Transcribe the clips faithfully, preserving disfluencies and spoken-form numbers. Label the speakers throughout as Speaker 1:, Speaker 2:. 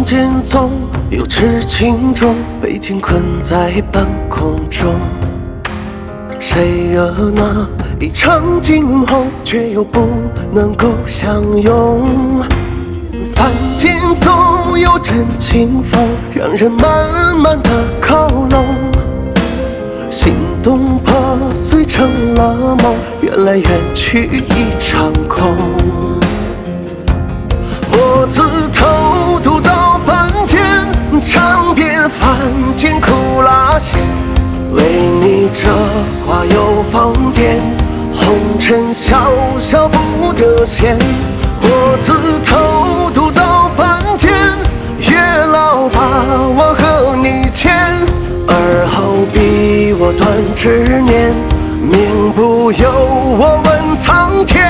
Speaker 1: 间总有痴情种被紧困在半空中，谁惹那一场惊鸿，却又不能够相拥。凡间总有阵清风，让人慢慢的靠拢。心动破碎成了梦，缘来缘去一场空。我自偷渡到凡间，尝遍凡间苦辣咸。为你这花有疯癫，红尘笑笑不得闲。我自偷渡到凡间，月老把我和你牵。而后逼我断执念，命不由我问苍天。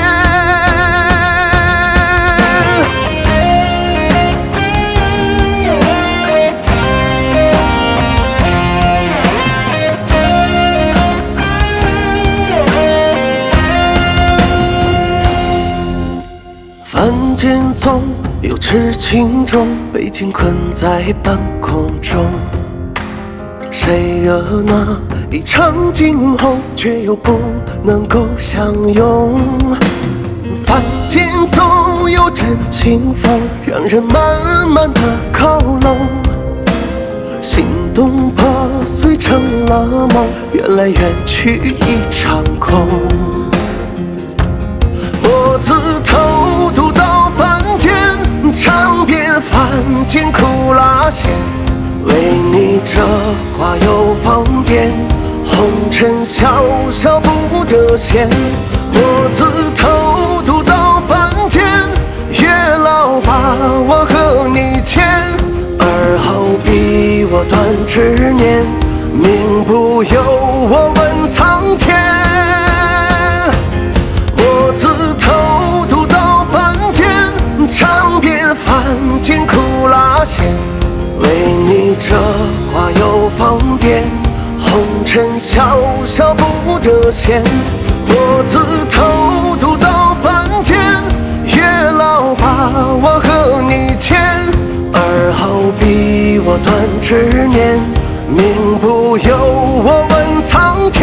Speaker 1: 凡间总有痴情种被紧困在半空中，谁惹那一场惊鸿，却又不能够相拥。凡间总有阵清风，让人慢慢的靠拢。心动破碎成了梦，缘来缘去一场空。我自偷渡到凡间，尝遍凡间苦辣咸。为你这花有疯癫，红尘笑笑不得闲。我自偷渡到凡间，月老把我和你牵。而后逼我断执念，命不由我问苍天。我自偷渡到凡间，尝遍凡间苦辣咸。为你这花有疯癫，红尘笑笑不得闲。我自偷渡到凡间，月老把我和你牵。而后逼我断执念，命不由我问苍天。